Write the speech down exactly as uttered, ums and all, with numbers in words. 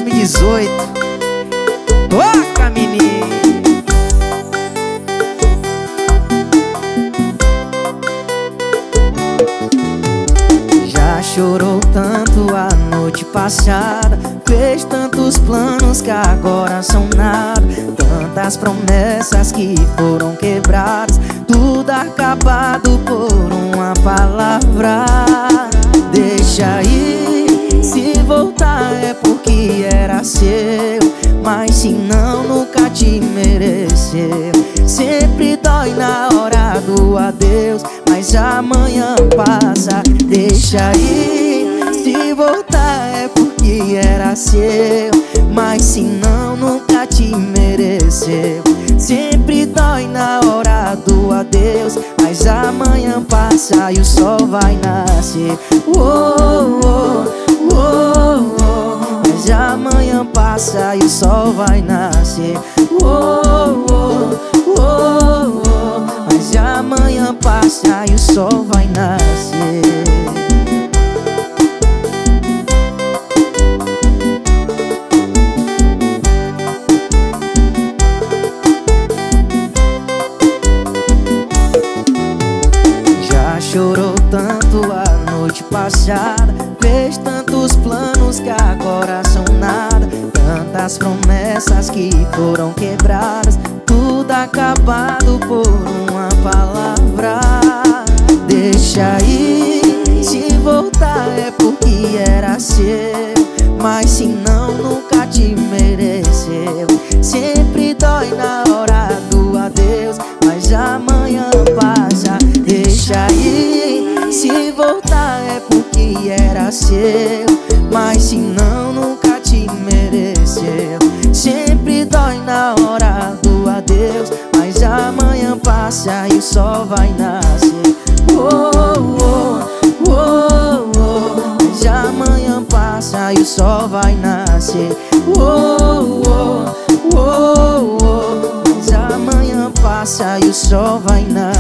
mil e dezoito. Toca, menino! Já chorou tanto a noite passada, fez tantos planos que agora são nada, tantas promessas que foram quebradas, tudo acabado por uma palavra. Deixa ir, se voltar é porque era seu, mas se não nunca te mereceu. Sempre dói na hora do adeus, mas amanhã passa. Deixa ir, se voltar é porque era seu, mas se não nunca te mereceu. Sempre dói na hora do adeus, mas amanhã passa e o sol vai nascer. Oh, oh, oh, oh. Mas amanhã passa e o sol vai nascer. Oh, oh, oh, oh. Mas amanhã passa e o sol vai nascer. Chorou tanto a noite passada, fez tantos planos que agora são nada, tantas promessas que foram quebradas, tudo acabado por uma palavra. Deixa ir, se voltar é porque era seu, mas se não nunca te mereceu. Sempre dói na hora do adeus, mas amanhã passa. Deixa ir, se voltar é porque era seu, mas se não nunca te mereceu. Sempre dói na hora do adeus, mas amanhã passa e o sol vai nascer. Oh, oh, oh, oh. Mas amanhã passa e o sol vai nascer. Oh, oh, oh, oh. Mas amanhã passa e o sol vai nascer.